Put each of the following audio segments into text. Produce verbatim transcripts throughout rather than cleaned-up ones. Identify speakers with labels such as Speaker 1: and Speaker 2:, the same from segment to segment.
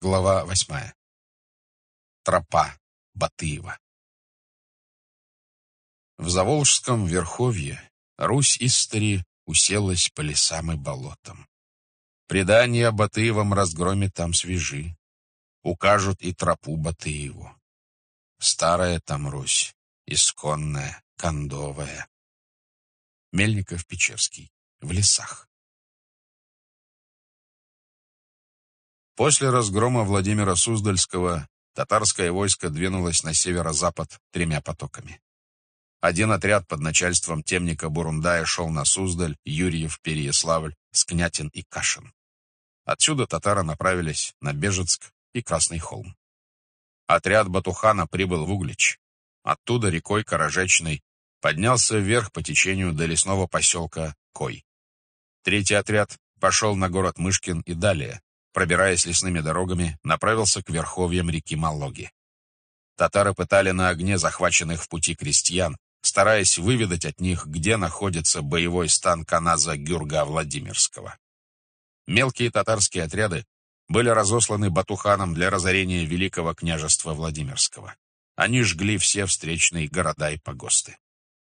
Speaker 1: Глава восьмая. Тропа Батыева. В Заволжском верховье Русь истори уселась по лесам и болотам. Предания о Батыевом разгроме там свежи, укажут и тропу Батыеву. Старая там Русь, исконная, кондовая. Мельников-Печерский. В лесах. После разгрома Владимира Суздальского татарское войско двинулось на северо-запад тремя потоками. Один отряд под начальством темника Бурундая шел на Суздаль, Юрьев, Переяславль, Скнятин и Кашин. Отсюда татары направились на Бежецк и Красный холм. Отряд Батухана прибыл в Углич. Оттуда рекой Каражечной поднялся вверх по течению до лесного поселка Кой. Третий отряд пошел на город Мышкин и далее, пробираясь лесными дорогами, направился к верховьям реки Малоги. Татары пытали на огне захваченных в пути крестьян, стараясь выведать от них, где находится боевой стан каназа Гюрга Владимирского. Мелкие татарские отряды были разосланы Батуханом для разорения Великого княжества Владимирского. Они жгли все встречные города и погосты.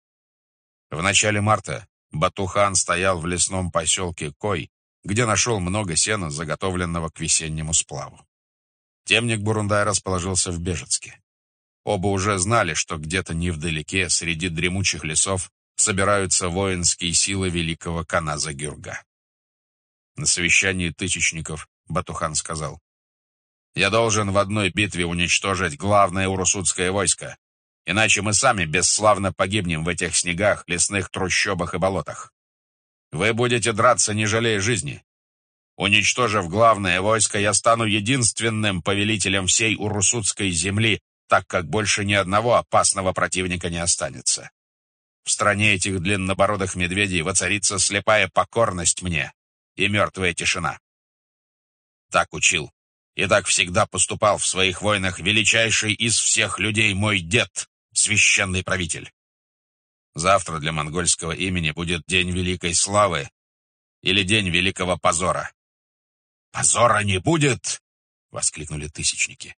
Speaker 1: В начале марта Батухан стоял в лесном поселке Кой, где нашел много сена, заготовленного к весеннему сплаву. Темник Бурундай расположился в Бежецке. Оба уже знали, что где-то невдалеке, среди дремучих лесов, собираются воинские силы великого каназа Гюрга. На совещании тысячников Батухан сказал: «Я должен в одной битве уничтожить главное урусутское войско, иначе мы сами бесславно погибнем в этих снегах, лесных трущобах и болотах. Вы будете драться, не жалея жизни. Уничтожив главное войско, я стану единственным повелителем всей урусутской земли, так как больше ни одного опасного противника не останется. В стране этих длиннобородых медведей воцарится слепая покорность мне и мертвая тишина». Так учил и так всегда поступал в своих войнах величайший из всех людей мой дед, священный правитель. Завтра для монгольского имени будет день великой славы или день великого позора. «Позора не будет!» — воскликнули тысячники.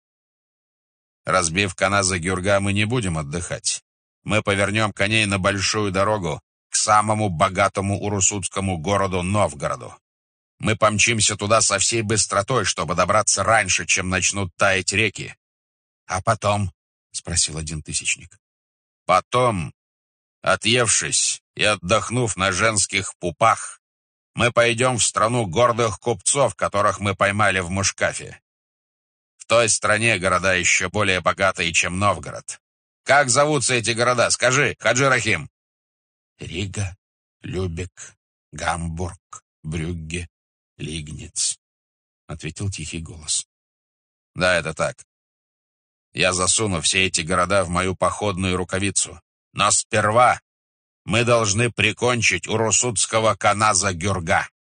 Speaker 1: Разбив каназа Гюрга, мы не будем отдыхать. Мы повернем коней на большую дорогу к самому богатому урусутскому городу Новгороду. Мы помчимся туда со всей быстротой, чтобы добраться раньше, чем начнут таять реки. — А потом? — спросил один тысячник. — Потом, отъевшись и отдохнув на женских пупах, мы пойдем в страну гордых купцов, которых мы поймали в Мушкафе. В той стране города еще более богатые, чем Новгород. Как зовутся эти города? Скажи, Хаджи Рахим. Рига, Любек, Гамбург, Брюгге, Лигниц, — ответил тихий голос. Да, это так. Я засуну все эти города в мою походную рукавицу. Но сперва мы должны прикончить урусутского каназа Гюрга.